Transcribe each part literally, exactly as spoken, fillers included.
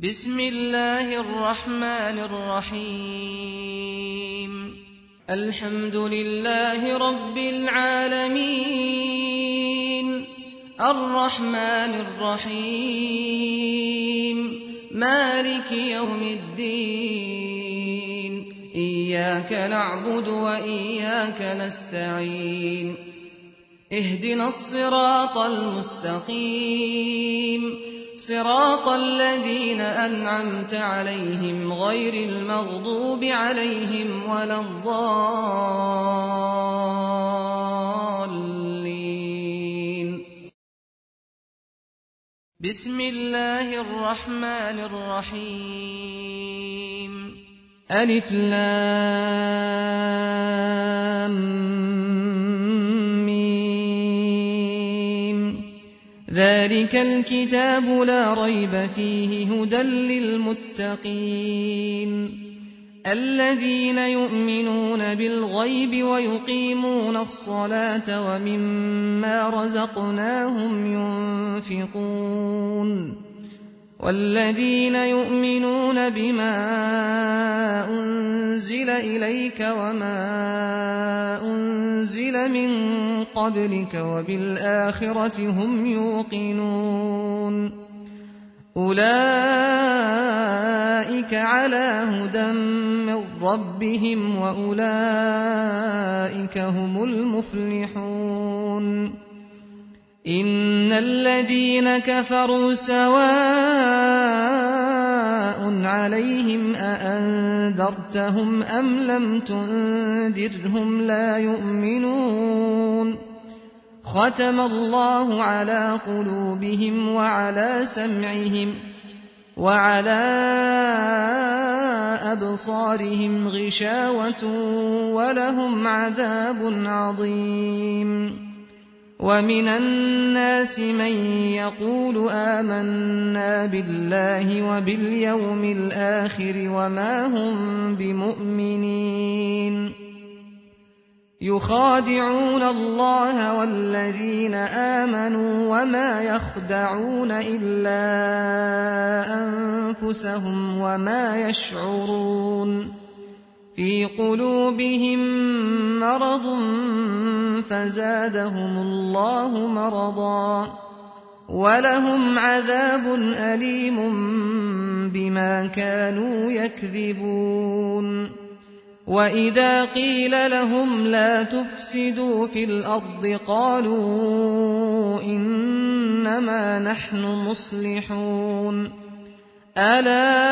بسم الله الرحمن الرحيم الحمد لله رب العالمين الرحمن الرحيم مالك يوم الدين إياك نعبد وإياك نستعين اهدنا الصراط المستقيم صراط الذين أنعمت عليهم غير المغضوب عليهم ولا الضالين بسم الله الرحمن الرحيم ألف لام ذلك الكتاب لا ريب فيه هدى للمتقين الذين يؤمنون بالغيب ويقيمون الصلاة ومما رزقناهم ينفقون والذين يؤمنون بما أنزل إليك وما أنزل من قبلك وبالآخرة هم يوقنون أولئك على هدى من ربهم وأولئك هم المفلحون إن الذين كفروا سواء عليهم أأنذرتهم أم لم تنذرهم لا يؤمنون ختم الله على قلوبهم وعلى سمعهم وعلى أبصارهم غشاوة ولهم عذاب عظيم ومن الناس من يقول آمنا بالله وباليوم الآخر وما هم بمؤمنين يخادعون الله والذين آمنوا وما يخدعون إلا أنفسهم وما يشعرون في قلوبهم مرض فزادهم الله مرضا ولهم عذاب أليم بما كانوا يكذبون وإذا قيل لهم لا تفسدوا في الأرض قالوا إنما نحن مصلحون ألا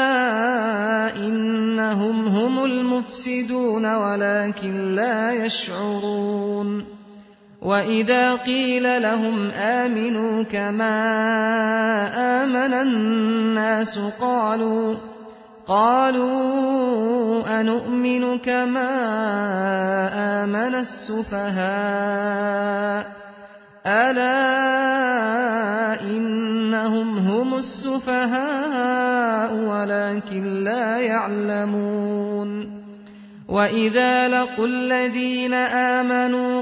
إنهم هم المفسدون ولكن لا يشعرون وإذا قيل لهم آمنوا كما آمن الناس قالوا قالوا أنؤمن كما آمن السفهاء ألا إنهم هم السفهاء ولكن لا يعلمون وإذا لقوا الذين آمنوا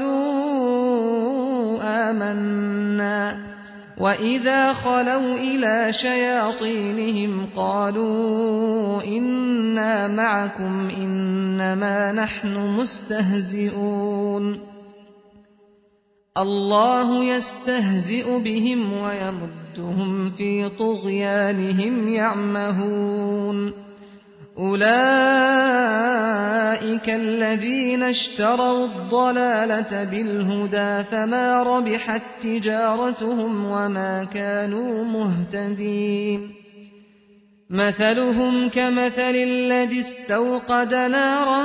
قالوا آمنا وإذا خلوا إلى شياطينهم قالوا إنا معكم إنما نحن مستهزئون الله يستهزئ بهم ويمدهم في طغيانهم يعمهون أولئك الذين اشتروا الضلالة بالهدى فما ربحت تجارتهم وما كانوا مهتدين مثلهم كمثل الذي استوقد نارا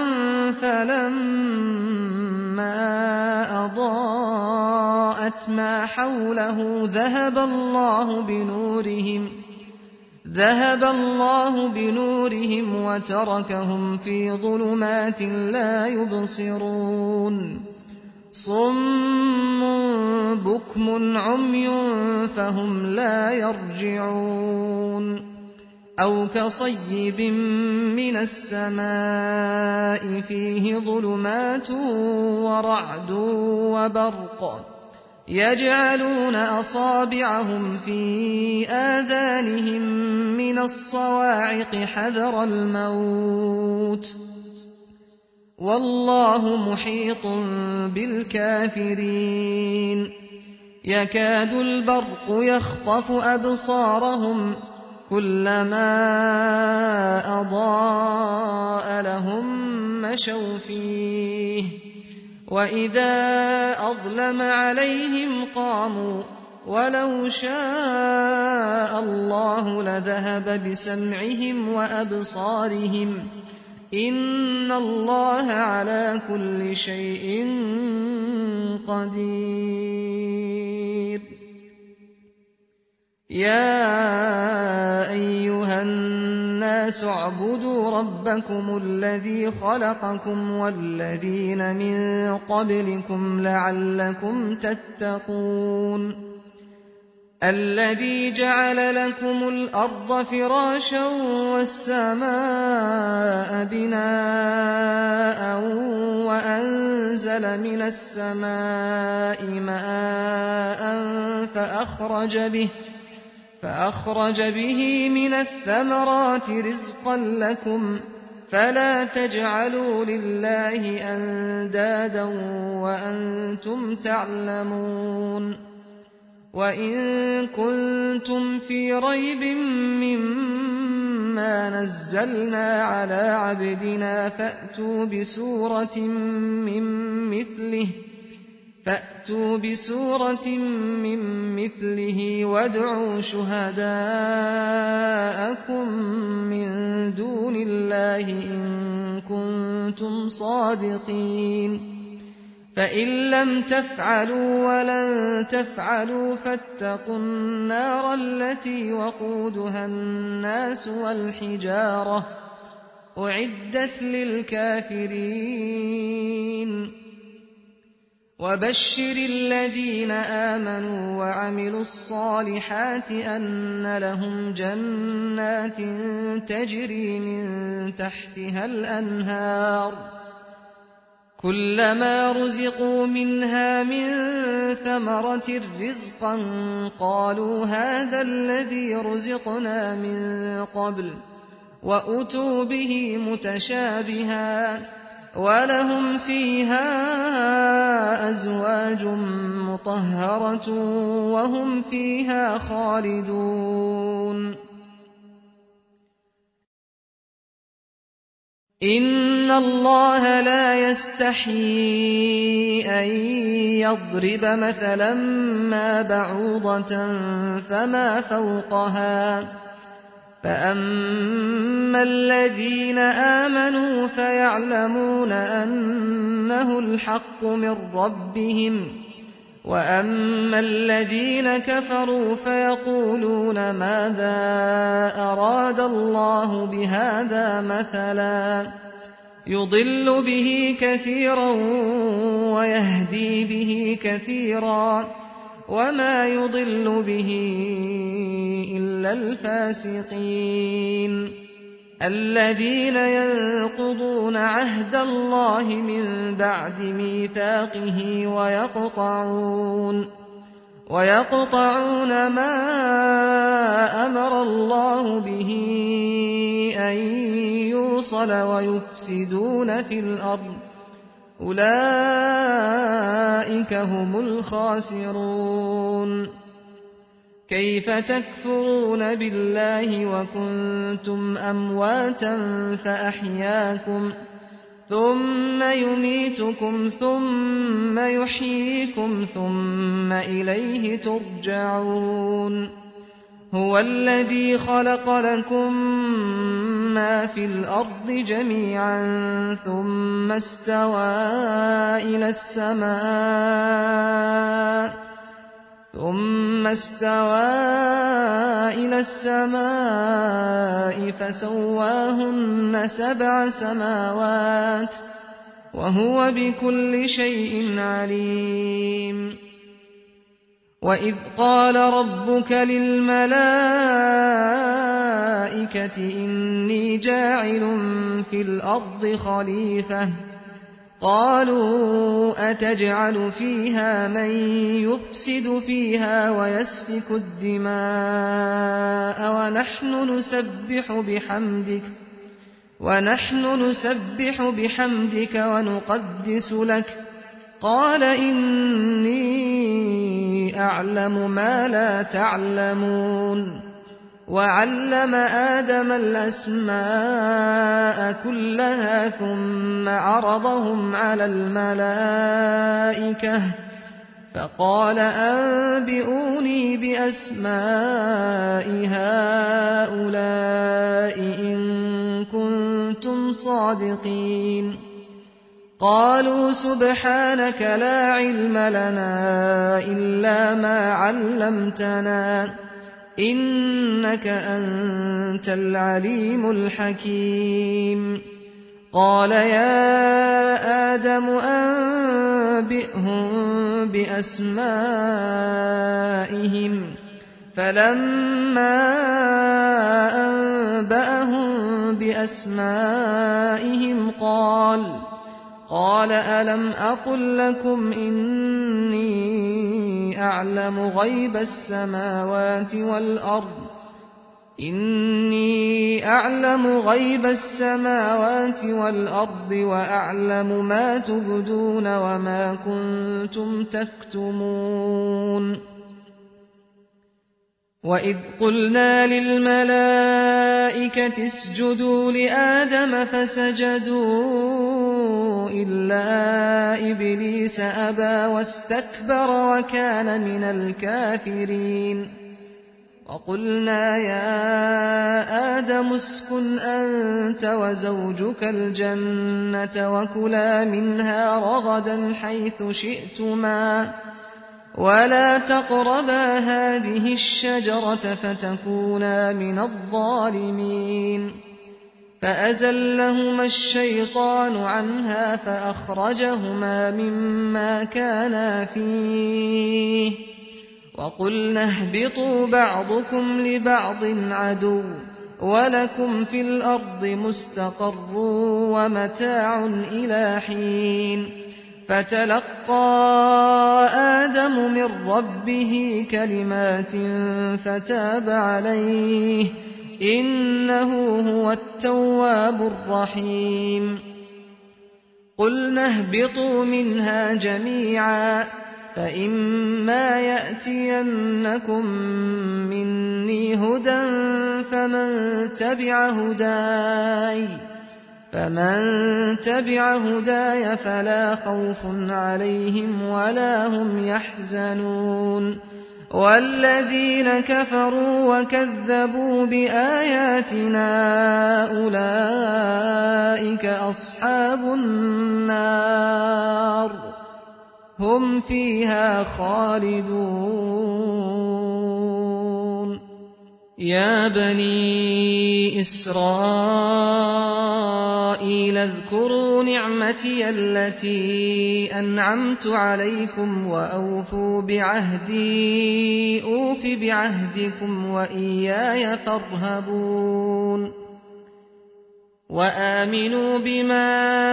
فلما أضاءت ما حوله ذهب الله بنورهم ذهب الله بنورهم وتركهم في ظلمات لا يبصرون صم بكم عمي فهم لا يرجعون أو كصيب من السماء فيه ظلمات ورعد وبرق يجعلون أصابعهم في آذانهم الصَّوَاعِقِ حَذَرَ الْمَوْتِ ۚ وَاللَّهُ مُحِيطٌ بِالْكَافِرِينَ يَكَادُ الْبَرْقُ يَخْطَفُ أَبْصَارَهُمْ كُلَّمَا أَضَاءَ لَهُم مَّشَوْا فِيهِ وَإِذَا أَظْلَمَ عَلَيْهِمْ قَامُوا وَلَوْ شَاءَ اللَّهُ لَذَهَبَ بِسَمْعِهِمْ وَأَبْصَارِهِمْ ۚ إِنَّ اللَّهَ عَلَىٰ كُلِّ شَيْءٍ قَدِيرٌ يَا أَيُّهَا النَّاسُ اعْبُدُوا رَبَّكُمُ الَّذِي خَلَقَكُمْ وَالَّذِينَ مِن قَبْلِكُمْ لَعَلَّكُمْ تَتَّقُونَ الَّذِي جَعَلَ لَكُمُ الْأَرْضَ فِرَاشًا وَالسَّمَاءَ بِنَاءً وَأَنزَلَ مِنَ السَّمَاءِ مَاءً فَأَخْرَجَ بِهِ فأخرج به من الثمرات رزقا لكم فلا تجعلوا لله أندادا وأنتم تعلمون وإن كنتم في ريب مما نزلنا على عبدنا فأتوا بسورة من مثله فأتوا بسورة من مثله وادعوا شهداءكم من دون الله إن كنتم صادقين فإن لم تفعلوا ولن تفعلوا فاتقوا النار التي وقودها الناس والحجارة أعدت للكافرين وبشر الذين آمنوا وعملوا الصالحات أن لهم جنات تجري من تحتها الأنهار كلما رزقوا منها من ثمرة رزقا قالوا هذا الذي رزقنا من قبل وأتوا به متشابها وَلَهُمْ فِيهَا أَزْوَاجٌ مُّطَهَّرَةٌ وَهُمْ فِيهَا خَالِدُونَ إِنَّ اللَّهَ لَا يَسْتَحْيِي أَن يَضْرِبَ مَثَلًا مَّا بَعُوضَةً فَمَا فَوْقَهَا فَأَمَّا الَّذِينَ آمَنُوا فَيَعْلَمُونَ أَنَّهُ الْحَقُّ مِن رَّبِّهِمْ وَأَمَّا الَّذِينَ كَفَرُوا فَيَقُولُونَ مَاذَا أَرَادَ اللَّهُ بِهَٰذَا مَثَلًا يُضِلُّ بِهِ كَثِيرًا وَيَهْدِي بِهِ كَثِيرًا وَمَا يُضِلُّ بِهِ إِلَّا الْفَاسِقِينَ الَّذِينَ يَنقُضُونَ عَهْدَ اللَّهِ مِن بَعْدِ مِيثَاقِهِ وَيَقْطَعُونَ وَيَقْطَعُونَ مَا أَمَرَ اللَّهُ بِهِ أَن يُوصَلَ وَيُفْسِدُونَ فِي الْأَرْضِ أُولَٰئِكَ هُمُ الْخَاسِرُونَ كَيْفَ تَكْفُرُونَ بِاللَّهِ وَكُنتُمْ أَمْوَاتًا فَأَحْيَاكُمْ ثُمَّ يُمِيتُكُمْ ثُمَّ يُحْيِيكُمْ ثُمَّ إِلَيْهِ تُرْجَعُونَ هُوَ الَّذِي خَلَقَ لَكُم مَّا فِي الْأَرْضِ جَمِيعًا ثُمَّ اسْتَوَىٰ إِلَى السَّمَاءِ ثُمَّ اسْتَوَىٰ إِلَى السَّمَاءِ فَسَوَّاهُنَّ سَبْعَ سَمَاوَاتٍ وَهُوَ بِكُلِّ شَيْءٍ عَلِيمٌ وَإِذْ قَالَ رَبُّكَ لِلْمَلَائِكَةِ إِنِّي جَاعِلٌ فِي الْأَرْضِ خَلِيفَةً قالوا أتجعل فيها من يفسد فيها ويسفك الدماء ونحن نسبح بحمدك ونحن نسبح بحمدك ونقدس لك قال إني أعلم ما لا تعلمون وعلم آدم الأسماء كلها ثم عرضهم على الملائكة فقال أنبئوني بأسماء هؤلاء إن كنتم صادقين قالوا سبحانك لا علم لنا إلا ما علمتنا إنك أنت العليم الحكيم قال يا آدم أنبئهم بأسمائهم فلما أنبأهم بأسمائهم قال قال ألم أقل لكم إني أعلم غيب السماوات والأرض إني أعلم غيب السماوات والأرض وأعلم ما تبدون وما كنتم تكتمون وإذ قلنا للملائكة اسجدوا لآدم فسجدوا إلا إبليس أبى واستكبر وكان من الكافرين وقلنا يا آدم اسكن أنت وزوجك الجنة وكلا منها رغدا حيث شئتما ولا تقربا هذه الشجرة فتكونا من الظالمين فأزلهما الشيطان عنها فأخرجهما مما كانا فيه وقلنا اهبطوا بعضكم لبعض عدو ولكم في الأرض مستقر ومتاع إلى حين فتلقى آدم من ربه كلمات فتاب عليه إنه هو التواب الرحيم قلنا اهبطوا منها جميعا فإما يأتينكم مني هدى فمن تبع هداي فمن تبع هداي فلا خوف عليهم ولا هم يحزنون والذين كفروا وكذبوا بآياتنا أولئك أصحاب النار هم فيها خالدون يا بني إسرائيل اذكروا نعمتي التي أنعمت عليكم وأوفوا بعهدي أوف بعهدكم وإياي فارهبون وآمنوا بما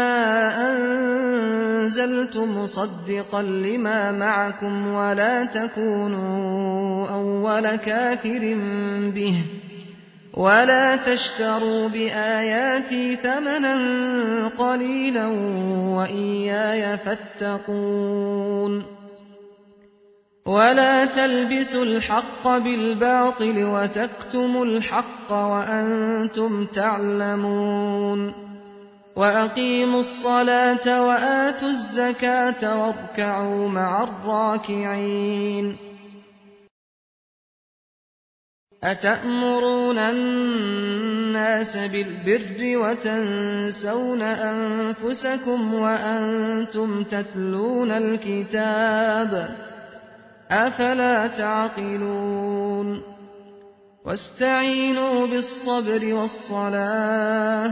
أنزلت مصدقا لما معكم ولا تكونوا أول كافر به ولا تشتروا بآياتي ثمنا قليلا وإياي فاتقون ولا تلبسوا الحق بالباطل وتكتموا الحق وأنتم تعلمون وأقيموا الصلاة وآتوا الزكاة واركعوا مع الراكعين أتأمرون الناس بالبر وتنسون أنفسكم وأنتم تتلون الكتاب أفلا تعقلون واستعينوا بالصبر والصلاة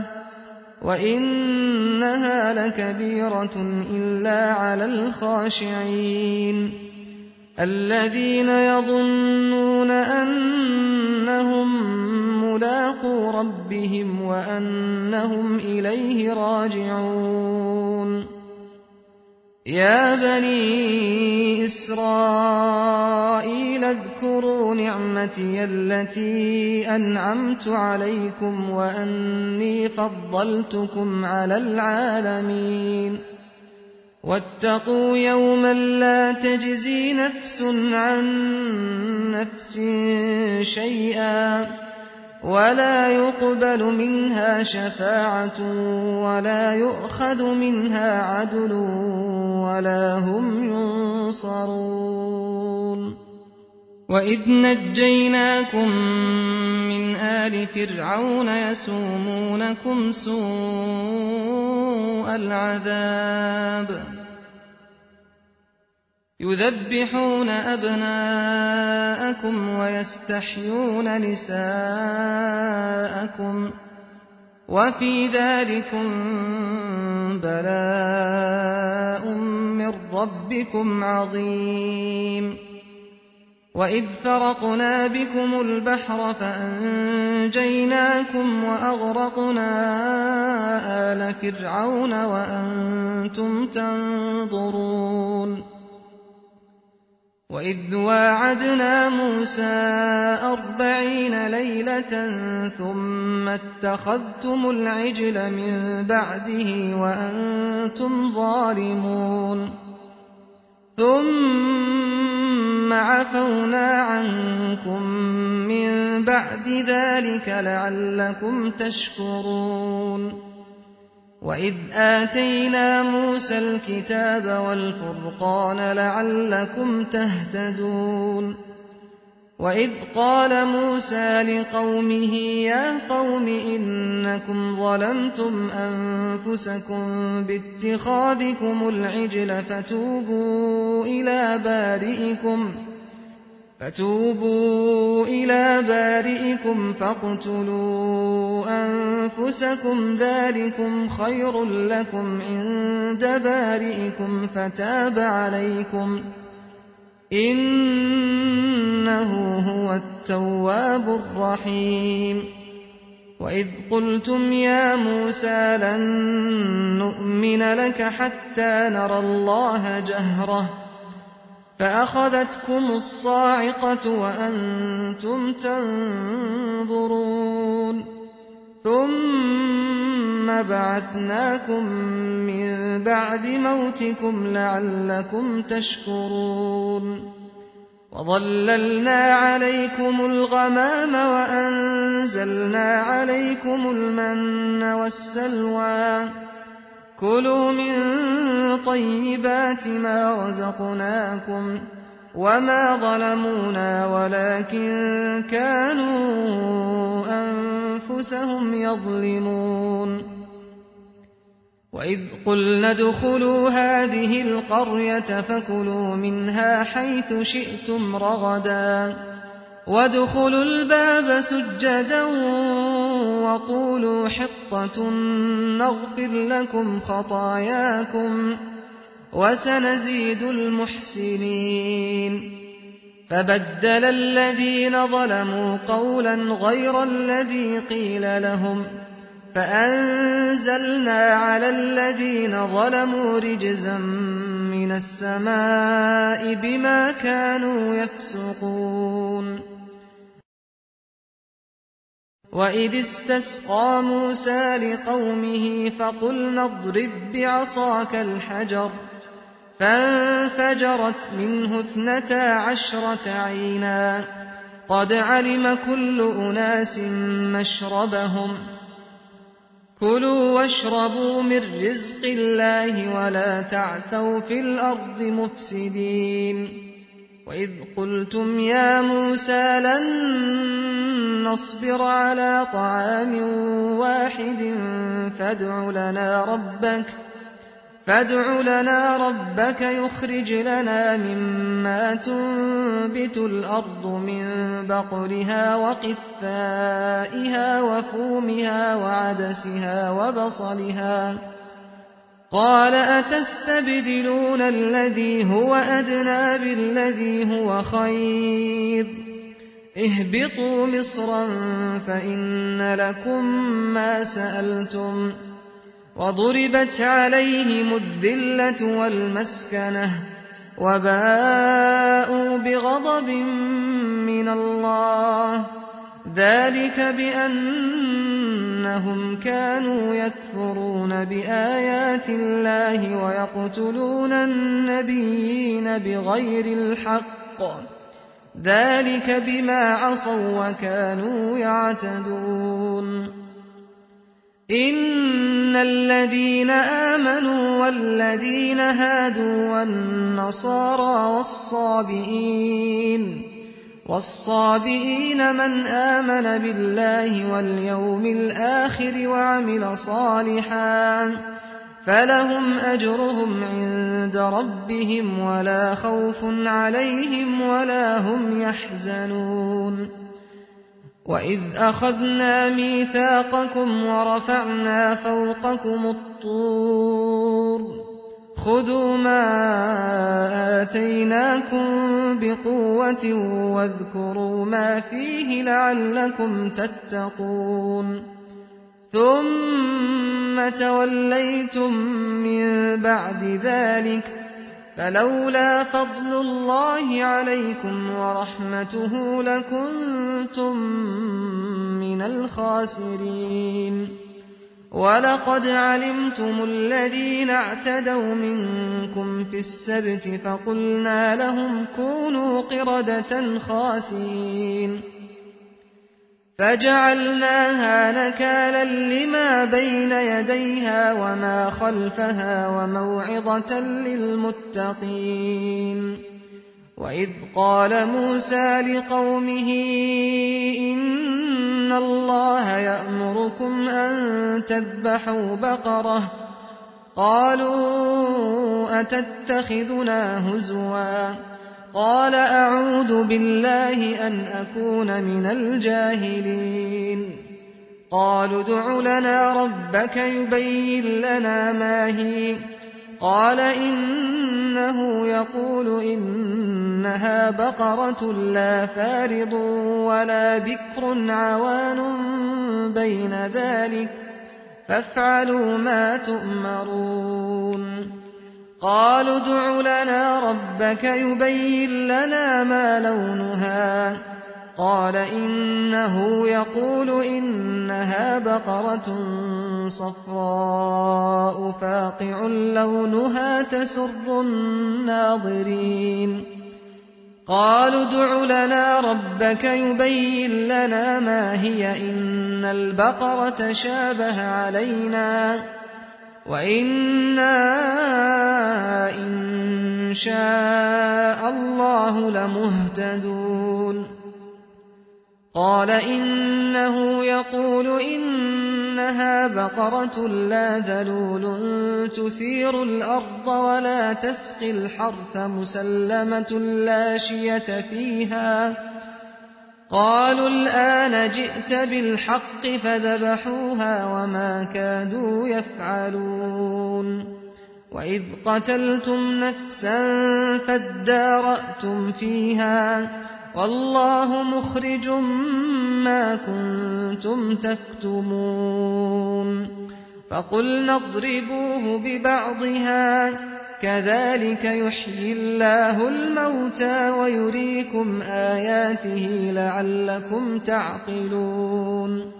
وإنها لكبيرة إلا على الخاشعين الذين يظنون أنهم ملاقو ربهم وأنهم إليه راجعون يَا بَنِي إِسْرَائِيلَ اذْكُرُوا نِعْمَتِيَ الَّتِي أَنْعَمْتُ عَلَيْكُمْ وَأَنِّي فَضَّلْتُكُمْ عَلَى الْعَالَمِينَ وَاتَّقُوا يَوْمًا لَّا تَجْزِي نَفْسٌ عَن نَّفْسٍ شَيْئًا وَلَا يُقْبَلُ مِنْهَا شَفَاعَةٌ وَلَا يُؤْخَذُ مِنْهَا عَدْلٌ وَلَا هُمْ يُنصَرُونَ وَإِذْ نَجَّيْنَاكُم مِّنْ آلِ فِرْعَوْنَ يَسُومُونَكُمْ سُوءَ الْعَذَابِ يُذَبِّحُونَ أَبْنَاءَكُمْ وَيَسْتَحْيُونَ نِسَاءَكُمْ وَفِي ذَٰلِكُم بَلَاءٌ مِّن رَّبِّكُمْ عَظِيمٌ وَإِذْ فَرَقْنَا بِكُمُ الْبَحْرَ فَأَنجَيْنَاكُمْ وَأَغْرَقْنَا آلَ فِرْعَوْنَ وَأَنتُمْ تَنظُرُونَ وَإِذْ وَاعَدْنَا مُوسَىٰ أَرْبَعِينَ لَيْلَةً ثُمَّ اتَّخَذْتُمُ الْعِجْلَ مِن بَعْدِهِ وَأَنتُمْ ظَالِمُونَ ثُمَّ عَفَوْنَا عَنكُم مِّن بَعْدِ ذَٰلِكَ لَعَلَّكُمْ تَشْكُرُونَ وَإِذْ آتَيْنَا مُوسَى الْكِتَابَ وَالْفُرْقَانَ لَعَلَّكُمْ تَهْتَدُونَ وَإِذْ قَالَ مُوسَىٰ لِقَوْمِهِ يَا قَوْمِ إِنَّكُمْ ظَلَمْتُمْ أَنفُسَكُم بِاتِّخَاذِكُمُ الْعِجْلَ فَتُوبُوا إِلَىٰ بَارِئِكُمْ فَتُوبُوا إِلَىٰ بَارِئِكُمْ فَاقْتُلُوا أَنفُسَكُمْ ذَٰلِكُمْ خَيْرٌ لَّكُمْ عِندَ بَارِئِكُمْ فَتَابَ عَلَيْكُمْ ۖ إِنَّهُ هُوَ التَّوَّابُ الرَّحِيمُ وَإِذْ قُلْتُمْ يَا مُوسَىٰ لَن نُّؤْمِنَ لَكَ حَتَّىٰ نَرَى اللَّهَ جَهْرَةً فَأَخَذَتْكُمُ الصَّاعِقَةُ وَأَنتُمْ تَنظُرُونَ ثُمَّ بَعَثْنَاكُم مِّن بَعْدِ مَوْتِكُمْ لَعَلَّكُمْ تَشْكُرُونَ وَظَلَّلْنَا عَلَيْكُمُ الْغَمَامَ وَأَنزَلْنَا عَلَيْكُمُ الْمَنَّ وَالسَّلْوَىٰ كُلُوا مِن طَيِّبَاتِ مَا رَزَقْنَاكُمْ وَمَا ظَلَمُونَا وَلَٰكِن كَانُوا أَنفُسَهُمْ يَظْلِمُونَ وَإِذْ قُلْنَا ادْخُلُوا هَٰذِهِ الْقَرْيَةَ فَكُلُوا مِنْهَا حَيْثُ شِئْتُمْ رَغَدًا وَادْخُلُوا الْبَابَ سُجَّدًا وَقُولُوا حِطَّةٌ نَّغْفِرْ لَكُمْ خَطَايَاكُمْ وَسَنَزِيدُ الْمُحْسِنِينَ فَبَدَّلَ الَّذِينَ ظَلَمُوا قَوْلًا غَيْرَ الَّذِي قِيلَ لَهُمْ فَأَنزَلْنَا عَلَى الَّذِينَ ظَلَمُوا رِجْزًا مِّنَ السَّمَاءِ بِمَا كَانُوا يَفْسُقُونَ وَإِذِ اسْتَسْقَىٰ مُوسَىٰ لِقَوْمِهِ فَقُلْنَا اضْرِب بِّعَصَاكَ الْحَجَرَ فَانفَجَرَتْ مِنْهُ اثْنَتَا عَشْرَةَ عَيْنًا قَدْ عَلِمَ كُلُّ أُنَاسٍ مَّشْرَبَهُمْ ۖ كُلُوا وَاشْرَبُوا مِن رِّزْقِ اللَّهِ وَلَا تَعْثَوْا فِي الْأَرْضِ مُفْسِدِينَ وَإِذْ قُلْتُمْ يَا مُوسَىٰ لَن نَّصْبِرَ عَلَىٰ طَعَامٍ وَاحِدٍ فَادْعُ لَنَا رَبَّكَ يُخْرِجْ لَنَا مِمَّا تُنبِتُ الْأَرْضُ مِن بَقْلِهَا وَقِثَّائِهَا وَفُومِهَا وَعَدَسِهَا وَبَصَلِهَا ۖ قَالَ أَتَسْتَبْدِلُونَ الَّذِي هُوَ أَدْنَىٰ بِالَّذِي هُوَ خَيْرٌ ۚ اهْبِطُوا مِصْرًا فَإِنَّ لَكُم مَّا سَأَلْتُمْ وضربت عليهم الذلة والمسكنة وباءوا بغضب من الله ذلك بأنهم كانوا يكفرون بآيات الله ويقتلون النبيين بغير الحق ذلك بما عصوا وكانوا يعتدون إن الذين آمنوا والذين هادوا والنصارى والصابئين والصابئين من آمن بالله واليوم الآخر وعمل صالحا فلهم أجرهم عند ربهم ولا خوف عليهم ولا هم يحزنون وإذ أخذنا ميثاقكم ورفعنا فوقكم الطور خذوا ما آتيناكم بقوة واذكروا ما فيه لعلكم تتقون ثم توليتم من بعد ذلك فلولا فضل الله عليكم ورحمته لكنتم من الخاسرين ولقد علمتم الذين اعتدوا منكم في السبت فقلنا لهم كونوا قردة خاسئين فجعلناها نكالا لما بين يديها وما خلفها وموعظة للمتقين وإذ قال موسى لقومه إن الله يأمركم أن تذبحوا بقرة قالوا أتتخذنا هزوا قال أعوذ بالله أن أكون من الجاهلين قالوا ادع لنا ربك يبين لنا ما هي قال إنه يقول إنها بقرة لا فارض ولا بكر عوان بين ذلك فافعلوا ما تؤمرون قالوا ادع لنا ربك يبين لنا ما لونها قال إنه يقول إنها بقرة صفراء فاقع لونها تسر الناظرين قالوا ادع لنا ربك يبين لنا ما هي إن البقرة شابه علينا وإنا إن شاء الله لمهتدون قال إنه يقول إنها بقرة لا ذلول تثير الأرض ولا تسقي الحرث مسلمة لا شية فيها قالوا الآن جئت بالحق فذبحوها وما كادوا يفعلون وإذ قتلتم نفسا فادارأتم فيها والله مخرج ما كنتم تكتمون فقلنا اضربوه ببعضها كذلك يحيي الله الموتى ويريكم آياته لعلكم تعقلون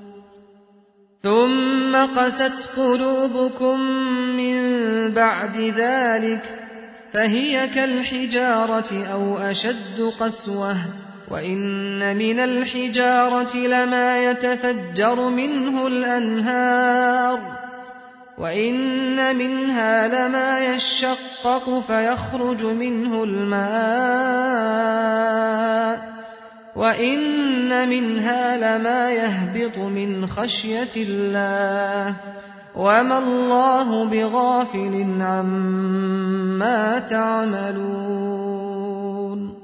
ثم قست قلوبكم من بعد ذلك فهي كالحجارة أو أشد قسوة وإن من الحجارة لما يتفجر منه الأنهار وإن منها لما يشقق فيخرج منه الماء وإن منها لما يهبط من خشية الله وما الله بغافل عما تعملون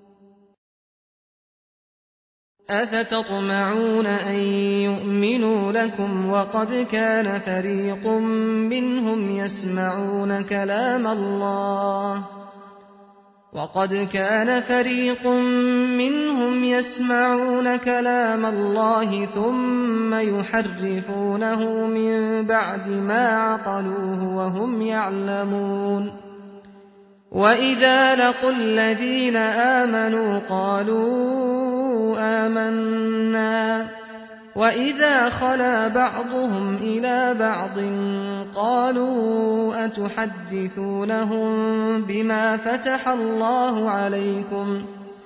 أفتطمعون أن يؤمنوا لكم وقد كان فريق منهم يسمعون كلام الله وقد كان فريق منهم يسمعون كلام الله ثم يحرفونه من بعد ما عقلوه وهم يعلمون وإذا لقوا الذين آمنوا قالوا آمنا وإذا خلا بعضهم إلى بعض قالوا أتحدثونهم بما فتح الله عليكم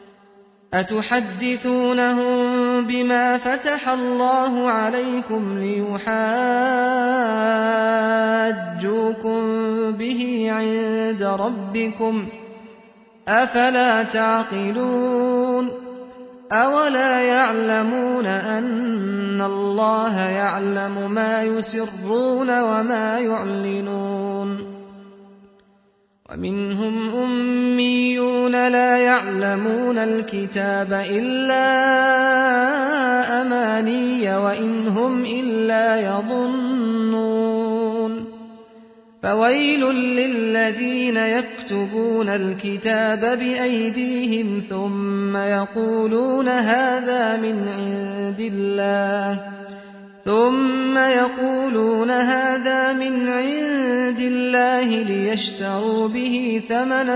أتحدثونهم بما فتح الله عليكم ليحاجوكم به عند ربكم أفلا تعقلون أولا يعلمون أن الله يعلم ما يسرون وما يعلنون ومنهم أميون لا يعلمون الكتاب إلا أماني وإن هم إلا يظنون فويل للذين يكتبون الكتاب بأيديهم ثم يقولون هذا من عند الله ثم يقولون هذا من عند الله ليشتروا به ثمنا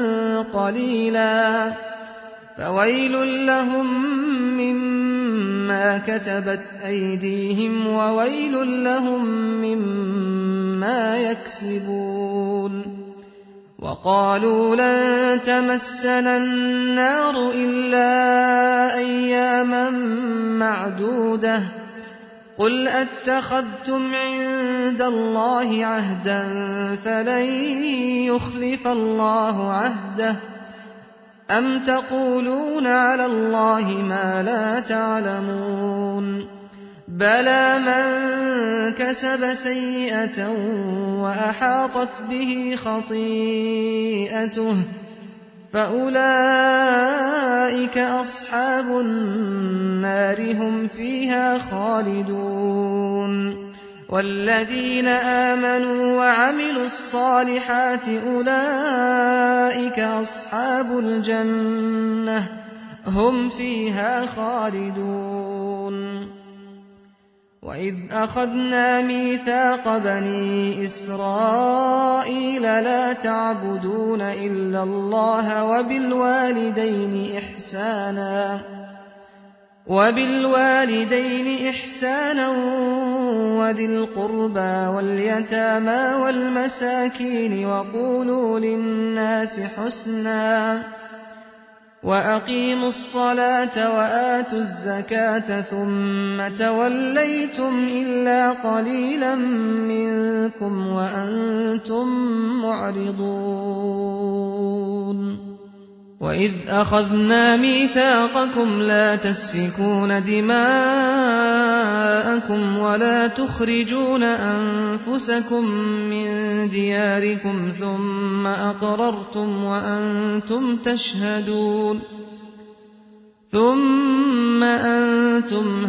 قليلا فويل لهم مما كتبت أيديهم وويل لهم مما يكسبون وقالوا لن تمسنا النار إلا أياما معدودة قل أتخذتم عند الله عهدا فلن يخلف الله عهده أم تقولون على الله ما لا تعلمون بلى من كسب سيئة وأحاطت به خطيئته فأولئك أصحاب النار هم فيها خالدون والذين آمنوا وعملوا الصالحات أولئك أصحاب الجنة هم فيها خالدون وإذ أخذنا ميثاق بني إسرائيل لا تعبدون إلا الله وبالوالدين إحسانا وبالوالدين إحسانا وذي القربى واليتامى والمساكين وقولوا للناس حسنا وأقيموا الصلاة وآتوا الزكاة ثم توليتم إلا قليلا منكم وأنتم معرضون وإذ أخذنا ميثاقكم لا تسفكون دماءكم ولا تخرجون أنفسكم من دياركم ثم أقررتم وأنتم تشهدون ثم أنتم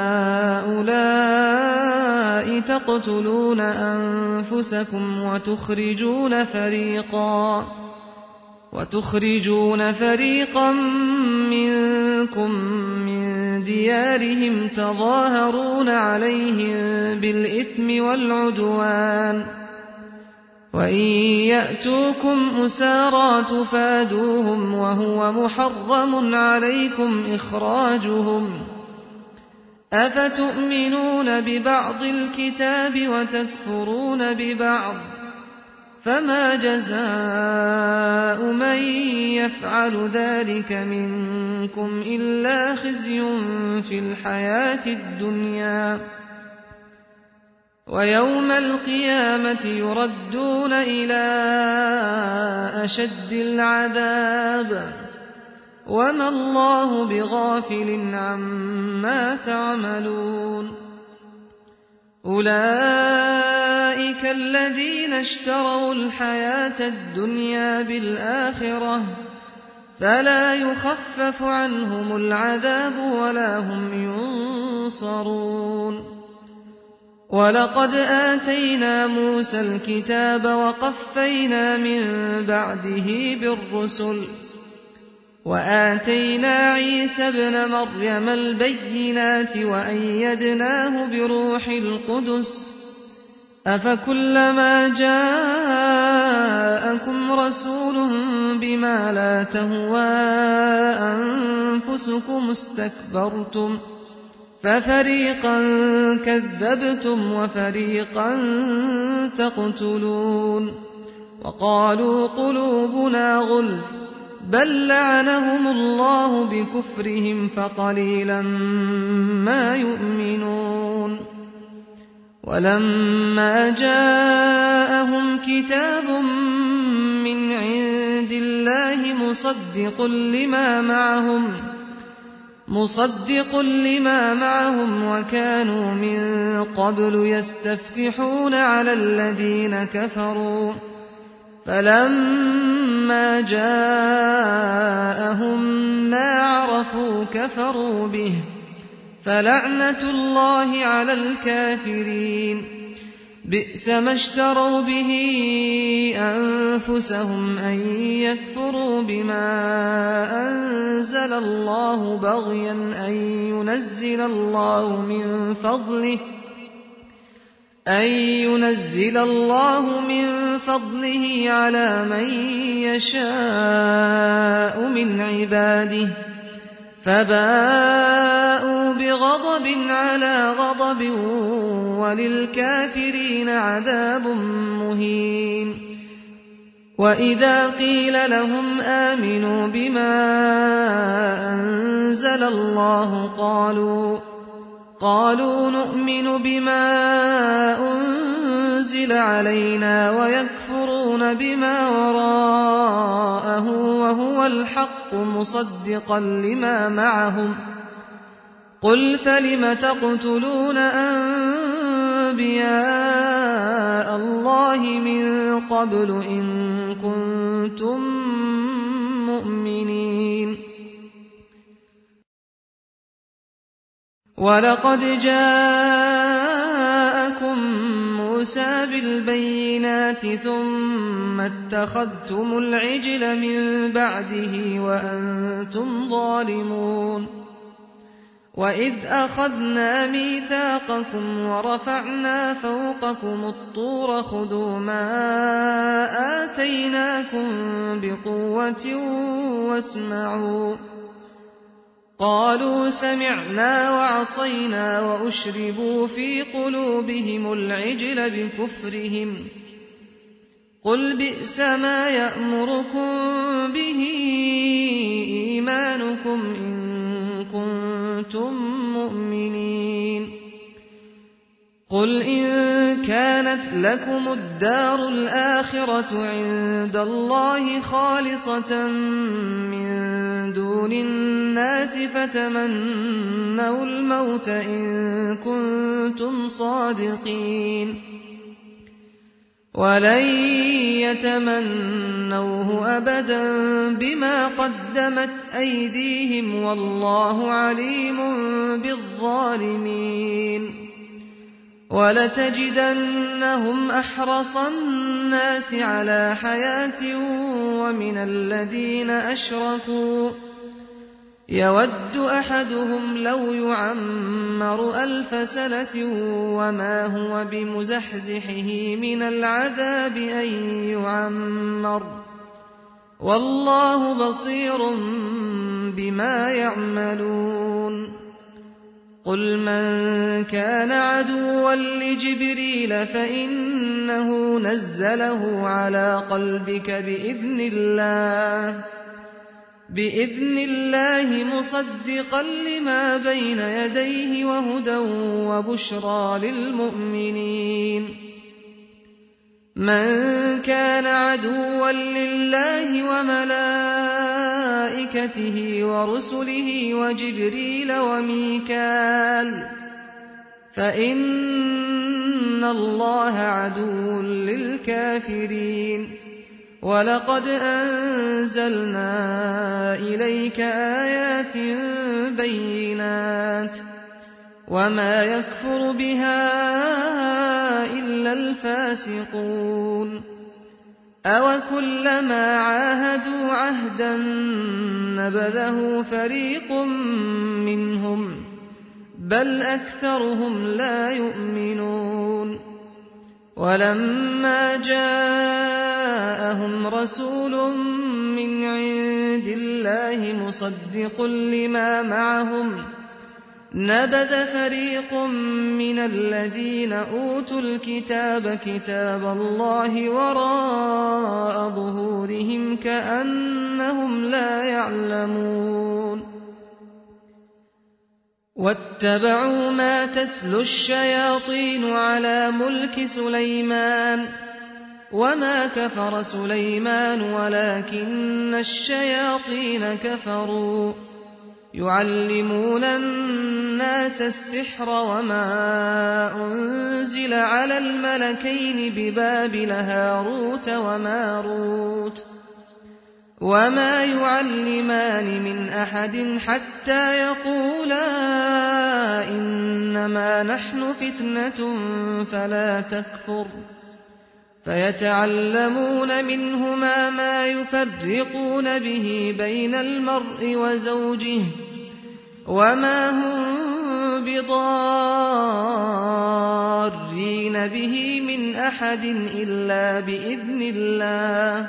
هؤلاء تقتلون أنفسكم وتخرجون فريقا وتخرجون فريقا منكم من ديارهم تظاهرون عليهم بالإثم والعدوان وإن يأتوكم أسارى تفادوهم وهو محرم عليكم إخراجهم أفتؤمنون ببعض الكتاب وتكفرون ببعض فما جزاء من يفعل ذلك منكم إلا خزي في الحياة الدنيا ويوم القيامة يردون إلى أشد العذاب وما الله بغافل عما تعملون أولئك الذين اشتروا الحياة الدنيا بالآخرة فلا يخفف عنهم العذاب ولا هم ينصرون وَلَقَدْ آتَيْنَا مُوسَى الْكِتَابَ وَقَفَّيْنَا مِن بَعْدِهِ بِالرُّسُلِ وَآتَيْنَا عِيسَى ابْنَ مَرْيَمَ الْبَيِّنَاتِ وَأَيَّدْنَاهُ بِرُوحِ الْقُدُسِ ۗ أَفَكُلَّمَا جَاءَكُمْ رَسُولٌ بِمَا لَا تَهْوَىٰ أَنفُسُكُمُ اسْتَكْبَرْتُمْ فَفَرِيقًا كَذَّبْتُمْ وَفَرِيقًا تَقْتُلُونَ وَقَالُوا قُلُوبُنَا غُلْفٌ بَل لَّعَنَهُمُ اللَّهُ بِكُفْرِهِمْ فَقَلِيلًا مَّا يُؤْمِنُونَ وَلَمَّا جَاءَهُمْ كِتَابٌ مِّنْ عِندِ اللَّهِ مُصَدِّقٌ لِّمَا مَعَهُمْ مُصَدِّقٌ لِّمَا مَعَهُمْ وَكَانُوا مِن قَبْلُ يَسْتَفْتِحُونَ عَلَى الَّذِينَ كَفَرُوا فَلَمَّا جَاءَهُم مَّا عَرَفُوا كَفَرُوا بِهِ ۚ فَلَعْنَةُ اللَّهِ عَلَى الْكَافِرِينَ بِئْسَ مَا اشْتَرَوْا بِهِ أَنفُسَهُمْ أَن يَكْفُرُوا بِمَا أَنزَلَ اللَّهُ بَغْيًا أَن يُنَزِّلَ اللَّهُ مِن فَضْلِهِ أَن يُنَزِّلَ اللَّهُ مِن فَضْلِهِ عَلَىٰ مَن يَشَاءُ مِنْ عِبَادِهِ فَبَاءُوا بِغَضَبٍ عَلَىٰ غَضَبٍ وَلِلْكَافِرِينَ عَذَابٌ مُّهِينٌ وَإِذَا قِيلَ لَهُمْ آمِنُوا بِمَا أَنزَلَ اللَّهُ قَالُوا قَالُوا نُؤْمِنُ بِمَا أُنزِلَ عَلَيْنَا وَيَكْفُرُونَ بِمَا وَرَاءَهُ وَهُوَ الْحَقُّ مُصَدِّقًا لِّمَا مَعَهُمْ ۗ قُلْ فَلِمَ تَقْتُلُونَ أَنبِيَاءَ اللَّهِ مِن قَبْلُ إِن كُنتُم مُّؤْمِنِينَ وَلَقَدْ جَاءَكُم مُّوسَىٰ بِالْبَيِّنَاتِ ثُمَّ اتَّخَذْتُمُ الْعِجْلَ مِن بَعْدِهِ وَأَنتُمْ ظَالِمُونَ وَإِذْ أَخَذْنَا مِيثَاقَكُمْ وَرَفَعْنَا فَوْقَكُمُ الطُّورَ خُذُوا مَا آتَيْنَاكُم بِقُوَّةٍ وَاسْمَعُوا ۖ قَالُوا سَمِعْنَا وَعَصَيْنَا وَأُشْرِبُوا فِي قُلُوبِهِمُ الْعِجْلَ بِكُفْرِهِمْ ۚ قُلْ بِئْسَ مَا يَأْمُرُكُم بِهِ إِيمَانُكُمْ إِن كُنتُم مُّؤْمِنِينَ قُلْ إِن كَانَتْ لَكُمُ الدَّارُ الْآخِرَةُ عِندَ اللَّهِ خَالِصَةً مِّن دُونِ النَّاسِ فَتَمَنَّوُا الْمَوْتَ إِن كُنتُمْ صَادِقِينَ وَلَن يَتَمَنَّوْهُ أَبَدًا بِمَا قَدَّمَتْ أَيْدِيهِمْ وَاللَّهُ عَلِيمٌ بِالظَّالِمِينَ وَلَتَجِدَنَّهُمْ أَحْرَصَ النَّاسِ عَلَىٰ حَيَاةٍ وَمِنَ الَّذِينَ أَشْرَكُوا يَوَدُّ أَحَدُهُمْ لَوْ يُعَمَّرُ أَلْفَ سَنَةٍ وَمَا هُوَ بِمُزَحْزِحِهِ مِنَ الْعَذَابِ أَن يُعَمَّرَ ۗ وَاللَّهُ بَصِيرٌ بِمَا يَعْمَلُونَ قُلْ مَن كَانَ عَدُوًّا لِّجِبْرِيلَ فَإِنَّهُ نَزَّلَهُ عَلَىٰ قَلْبِكَ بِإِذْنِ اللَّهِ بِإِذْنِ اللَّهِ مُصَدِّقًا لِّمَا بَيْنَ يَدَيْهِ وَهُدًى وَبُشْرَىٰ لِلْمُؤْمِنِينَ مَن كَانَ عَدُوًّا لِّلَّهِ وَمَلَائِكَتِهِ وَرُسُلِهِ وَجِبْرِيلَ وَمِيكَالَ فَإِنَّ اللَّهَ عَدُوٌّ لِّلْكَافِرِينَ وَلَقَدْ أَنزَلْنَا إِلَيْكَ آيَاتٍ بَيِّنَاتٍ وما يكفر بها إلا الفاسقون أوكلما عاهدوا عهدا نبذه فريق منهم بل أكثرهم لا يؤمنون ولما جاءهم رسول من عند الله مصدق لما معهم نبذ فريق من الذين أوتوا الكتاب كتاب الله وراء ظهورهم كأنهم لا يعلمون واتبعوا ما تتلو الشياطين على ملك سليمان وما كفر سليمان ولكن الشياطين كفروا يعلمون الناس السحر وما أنزل على الملكين ببابل هاروت وماروت وما يعلمان من أحد حتى يقولا إنما نحن فتنة فلا تكفر فيتعلمون منهما ما يفرقون به بين المرء وزوجه وما هم بضارين به من أحد إلا بإذن الله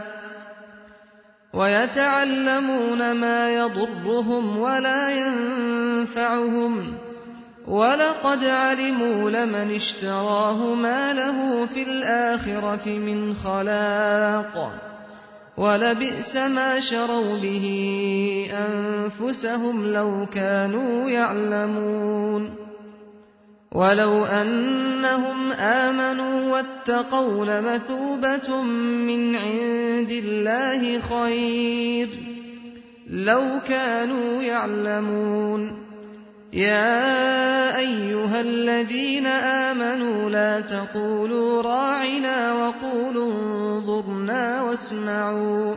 ويتعلمون ما يضرهم ولا ينفعهم ولقد علموا لمن اشتراه ما له في الآخرة من خلاق ولبئس ما شروا به أنفسهم لو كانوا يعلمون ولو أنهم آمنوا واتقوا لمثوبة من عند الله خير لو كانوا يعلمون يا أيها الذين آمنوا لا تقولوا راعنا وقولوا انظرنا واسمعوا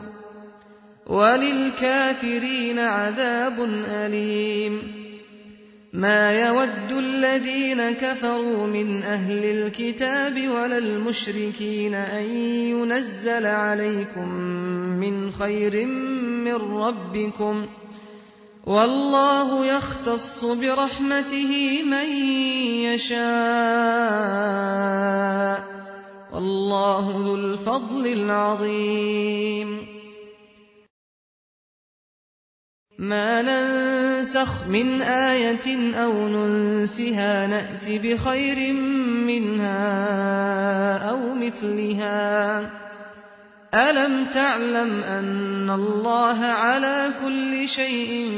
وللكافرين عذاب أليم ما يود الذين كفروا من أهل الكتاب ولا المشركين أن ينزل عليكم من خير من ربكم والله يختص برحمته من يشاء والله ذو الفضل العظيم ما ننسخ من آية أو ننسها نأت بخير منها أو مثلها ألم تعلم أن الله على كل شيء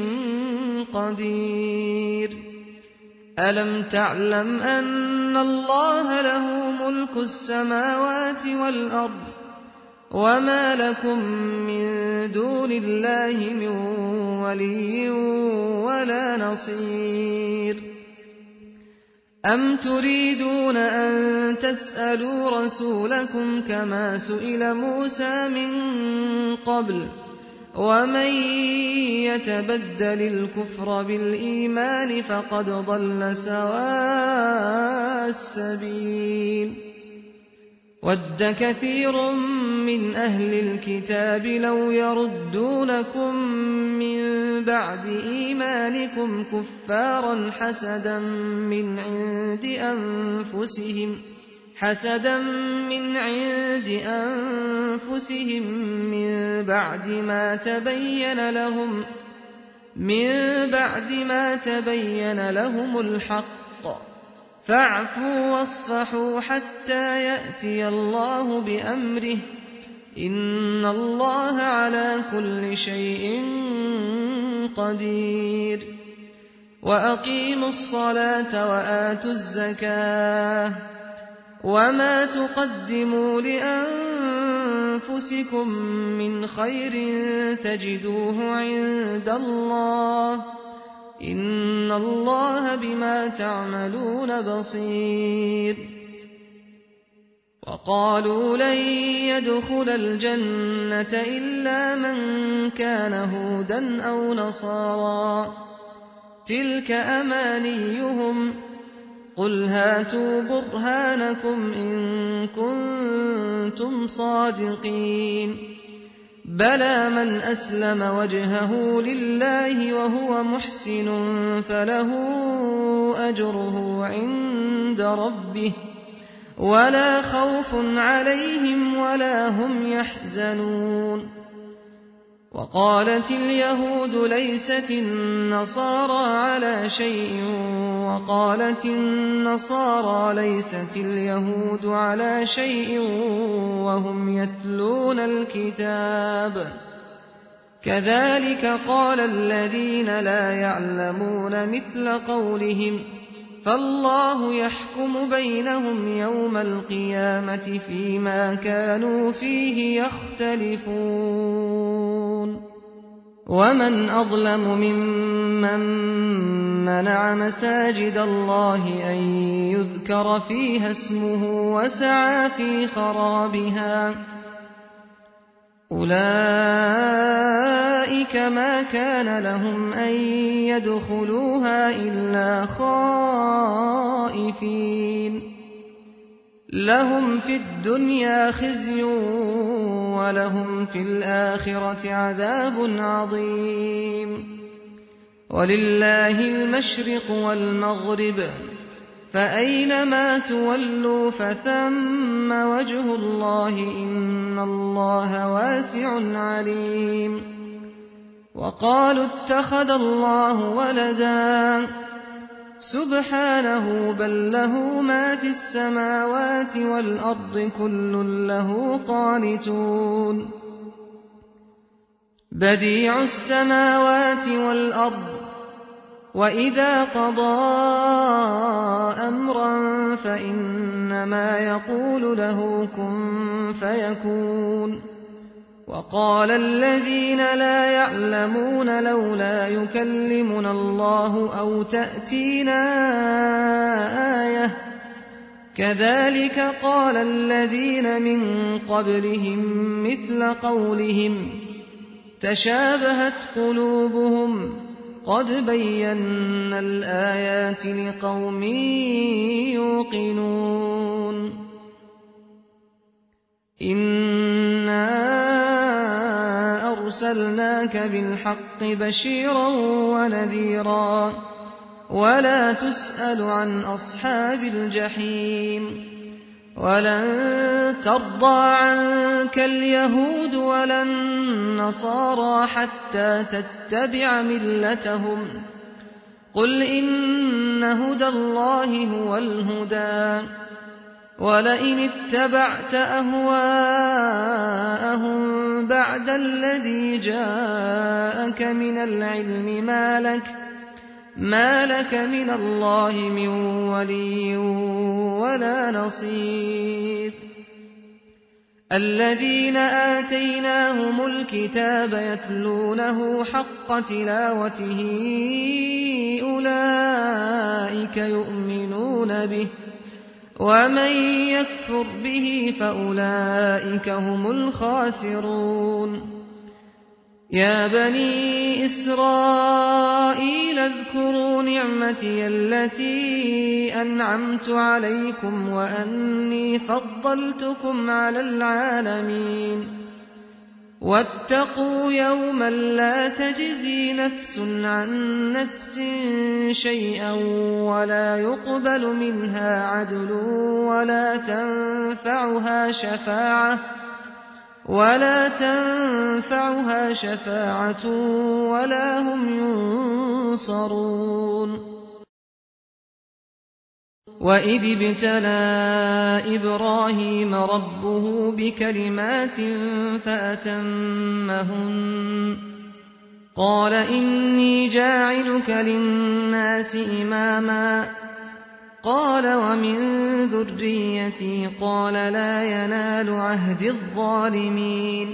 قدير ألم تعلم أن الله له ملك السماوات والأرض وما لكم من دون الله من ولي ولا نصير أم تريدون أن تسألوا رسولكم كما سئل موسى من قبل ومن يتبدل الكفر بالإيمان فقد ضل سواء السبيل ود كثير من أهل الكتاب لو يردونكم من بعد إيمانكم كفارا حسدا من عند أنفسهم حسدا من عند أنفسهم من بعد ما تبين لهم من بعد ما تبين لهم الحق فاعفوا واصفحوا حتى يأتي الله بأمره إن الله على كل شيء قدير وأقيموا الصلاة وآتوا الزكاة وما تقدموا لأنفسكم من خير تجدوه عند الله إن الله بما تعملون بصير وقالوا لن يدخل الجنة إلا من كان هودا أو نصارى تلك أمانيهم قُلْ هَاتُوا بُرْهَانَكُمْ إِن كُنتُمْ صَادِقِينَ بَلَىٰ مَنْ أَسْلَمَ وَجْهَهُ لِلَّهِ وَهُوَ مُحْسِنٌ فَلَهُ أَجْرُهُ عِندَ رَبِّهِ وَلَا خَوْفٌ عَلَيْهِمْ وَلَا هُمْ يَحْزَنُونَ وَقَالَتِ الْيَهُودُ لَيْسَتِ النَّصَارَىٰ عَلَىٰ شَيْءٍ وَقَالَتِ النَّصَارَىٰ لَيْسَتِ الْيَهُودُ عَلَىٰ شَيْءٍ وَهُمْ يَتْلُونَ الْكِتَابَ كَذَٰلِكَ قَالَ الَّذِينَ لَا يَعْلَمُونَ مِثْلَ قَوْلِهِمْ فَاللَّهُ يَحْكُمُ بَيْنَهُمْ يَوْمَ الْقِيَامَةِ فِيمَا كَانُوا فِيهِ يَخْتَلِفُونَ وَمَنْ أَظْلَمُ مِمَّن مَّنَعَ مَسَاجِدَ اللَّهِ أَن يُذْكَرَ فِيهَا اسْمُهُ وَسَعَىٰ فِي خَرَابِهَا أُولَٰئِكَ مَا كَانَ لَهُمْ أَن يَدْخُلُوهَا إِلَّا خَائِفِينَ لَهُمْ فِي الدُّنْيَا خِزْيٌ وَلَهُمْ فِي الْآخِرَةِ عَذَابٌ عَظِيمٌ وَلِلَّهِ الْمَشْرِقُ وَالْمَغْرِبُ فَأَيْنَمَا تُوَلُّوا فَثَمَّ وَجْهُ اللَّهِ ۚ إِنَّ اللَّهَ وَاسِعٌ عَلِيمٌ وَقَالُوا اتَّخَذَ اللَّهُ وَلَدًا سُبْحَانَهُ بَل لَّهُ مَا فِي السَّمَاوَاتِ وَالْأَرْضِ كُلٌّ لَّهُ قَانِتُونَ بَدِيعُ السَّمَاوَاتِ وَالْأَرْضِ وَإِذَا قَضَىٰ أَمْرًا فَإِنَّمَا يَقُولُ لَهُ كُن فَيَكُونُ وَقَالَ الَّذِينَ لَا يَعْلَمُونَ لَوْلَا يُكَلِّمُنَا اللَّهُ أَوْ تَأْتِينَا آيَةٌ ۗ كَذَٰلِكَ قَالَ الَّذِينَ مِن قَبْلِهِم مِّثْلَ قَوْلِهِمْ تَشَابَهَتْ قُلُوبُهُمْ ۗ قَدْ بَيَّنَّا الْآيَاتِ لِقَوْمٍ يُوقِنُونَ إِنَّا أَرْسَلْنَاكَ بِالْحَقِّ بَشِيرًا وَنَذِيرًا وَلَا تُسْأَلُ عَنْ أَصْحَابِ الْجَحِيمِ وَلَن تَرْضَىٰ عَنكَ الْيَهُودُ وَلَا النَّصَارَىٰ حَتَّىٰ تَتَّبِعَ مِلَّتَهُمْ ۗ قُلْ إِنَّ هُدَى اللَّهِ هُوَ الْهُدَىٰ ۗ وَلَئِنِ اتَّبَعْتَ أَهْوَاءَهُم بَعْدَ الَّذِي جَاءَكَ مِنَ الْعِلْمِ مَا لَكَ مِنَ اللَّهِ مِن وَلِيٍّ وَلَا نَصِيرٍ الَّذِينَ آتَيْنَاهُمُ الْكِتَابَ يَتْلُونَهُ حَقَّ تِلَاوَتِهِ أُولَٰئِكَ يُؤْمِنُونَ بِهِ ۗ وَمَن يَكْفُرْ بِهِ فَأُولَٰئِكَ هُمُ الْخَاسِرُونَ يَا بَنِي إِسْرَائِيلَ اذْكُرُوا نِعْمَتِيَ الَّتِي أَنْعَمْتُ عَلَيْكُمْ وَأَنِّي فَضَّلْتُكُمْ عَلَى الْعَالَمِينَ وَاتَّقُوا يَوْمًا لَّا تَجْزِي نَفْسٌ عَن نَّفْسٍ شَيْئًا وَلَا يُقْبَلُ مِنْهَا عَدْلٌ وَلَا تَنفَعُهَا شَفَاعَةٌ وَلَا تَنفَعُهَا شَفَاعَةٌ وَلَا هُمْ يُنصَرُونَ وَإِذِ ابْتَلَىٰ إِبْرَاهِيمَ رَبُّهُ بِكَلِمَاتٍ فَأَتَمَّهُنَّ ۖ قَالَ إِنِّي جَاعِلُكَ لِلنَّاسِ إِمَامًا ۖ قَالَ وَمِن ذُرِّيَّتِي ۖ قَالَ لَا يَنَالُ عَهْدِي الظَّالِمِينَ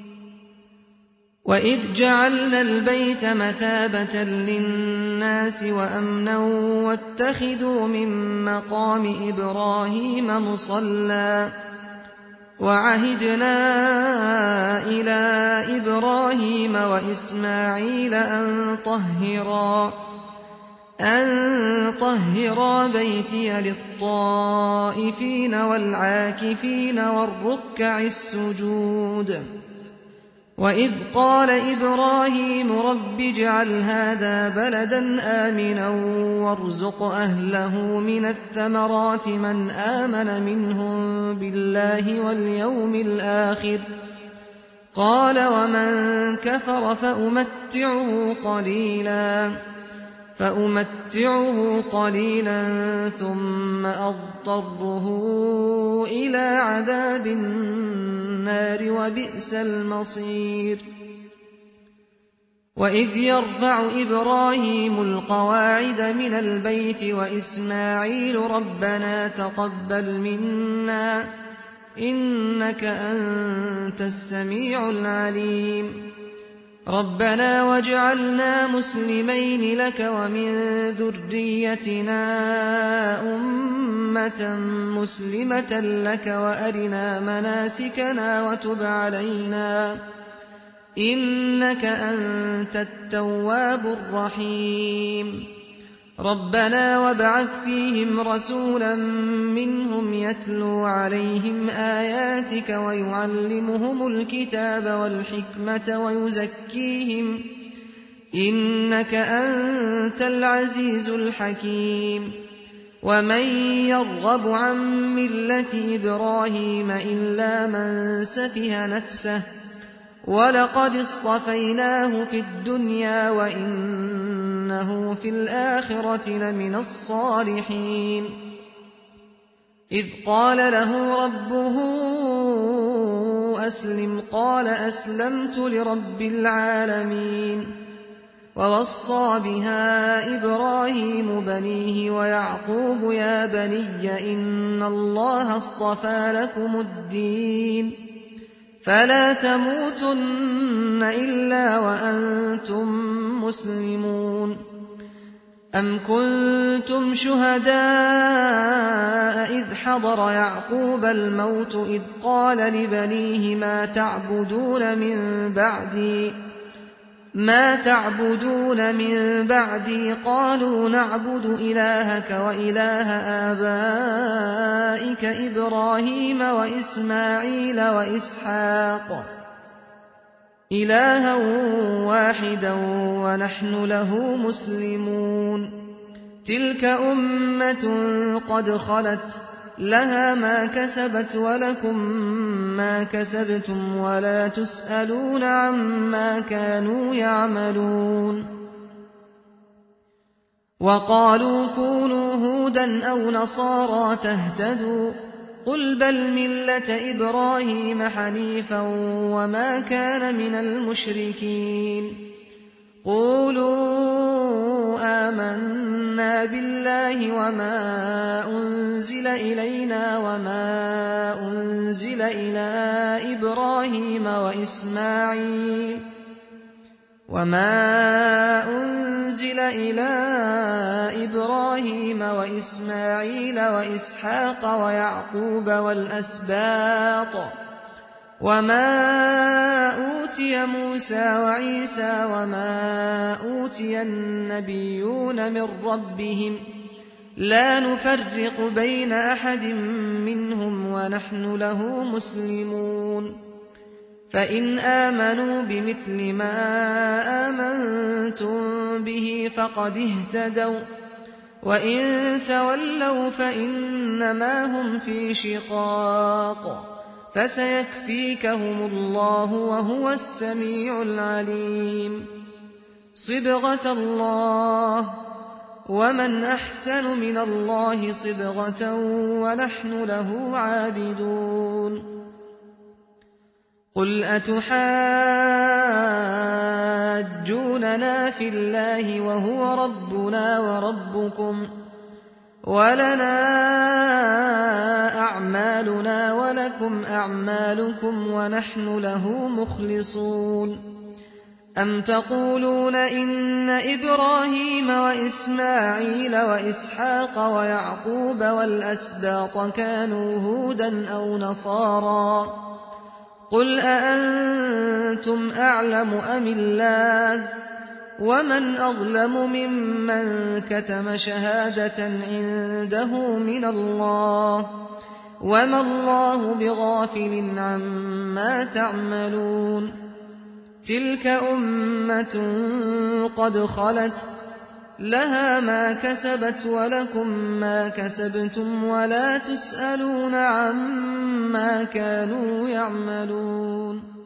وَإِذْ جَعَلْنَا الْبَيْتَ مَثَابَةً لِّلنَّاسِ وَأَمْنًا وَاتَّخِذُوا مِن مَّقَامِ إِبْرَاهِيمَ مُصَلًّى وَعَهِدْنَا إِلَىٰ إِبْرَاهِيمَ وَإِسْمَاعِيلَ أَن طَهِّرَا أن طهرا بيتي للطائفين والعاكفين والركع السجود. وإذ قال إبراهيم رب اجعل هذا بلدا آمنا وارزق أهله من الثمرات من آمن منهم بالله واليوم الآخر قال ومن كفر فأمتعه قليلا فأمتعه قليلا ثم أضطره إلى عذاب النار وبئس المصير. وإذ يرفع إبراهيم القواعد من البيت وإسماعيل ربنا تقبل منا إنك أنت السميع العليم ربنا واجعلنا مسلمين لك ومن ذريتنا أمة مسلمة لك وأرنا مناسكنا وتب علينا إنك أنت التواب الرحيم ربنا وابعث فيهم رسولا منهم يتلو عليهم آياتك ويعلمهم الكتاب والحكمة ويزكيهم إنك أنت العزيز الحكيم ومن يرغب عن ملة إبراهيم إلا من سفه نفسه ولقد اصطفيناه في الدنيا وإنه في الآخرة لمن الصالحين إذ قال له ربه أسلم قال أسلمت لرب العالمين ووصى بها إبراهيم بنيه ويعقوب يا بني إن الله اصطفى لكم الدين فلا تموتن إلا وأنتم مسلمون أم كنتم شهداء إذ حضر يعقوب الموت إذ قال لبنيه ما تعبدون من بعدي ما تعبدون من بعدي قالوا نعبد إلهك وإله آبائك إبراهيم وإسماعيل وإسحاق إلها واحدا ونحن له مسلمون تلك أمة قد خلت لها ما كسبت ولكم ما كسبتم ولا تسألون عما كانوا يعملون وقالوا كونوا هودا أو نصارى تهتدوا قل بل ملة إبراهيم حنيفا وما كان من المشركين قولوا آمنا بالله وما أنزل إلينا وما أنزل إلى إبراهيم وإسماعيل وما أنزل إلى إبراهيم وإسماعيل وإسحاق ويعقوب والأسباط وما أوتي موسى وعيسى وما أوتي النبيون من ربهم لا نفرق بين أحد منهم ونحن له مسلمون فإن آمنوا بمثل ما آمنتم به فقد اهتدوا وإن تولوا فإنما هم في شقاق فسيكفيكهم الله وهو السميع العليم صبغة الله ومن أحسن من الله صبغة ونحن له عابدون قل أتحاجوننا في الله وهو ربنا وربكم ولنا أعمالنا ولكم أعمالكم ونحن له مخلصون أم تقولون إن إبراهيم وإسماعيل وإسحاق ويعقوب والأسباط كانوا هودا أو نصارى قل أأنتم أعلم أم الله وَمَنْ أَظْلَمُ مِمَّن كَتَمَ شَهَادَةً عِندَهُ مِنَ اللَّهِ ۗ وَمَا اللَّهُ بِغَافِلٍ عَمَّا تَعْمَلُونَ تِلْكَ أُمَّةٌ قَدْ خَلَتْ ۖ لَهَا مَا كَسَبَتْ وَلَكُم مَّا كَسَبْتُمْ وَلَا تُسْأَلُونَ عَمَّا كَانُوا يَعْمَلُونَ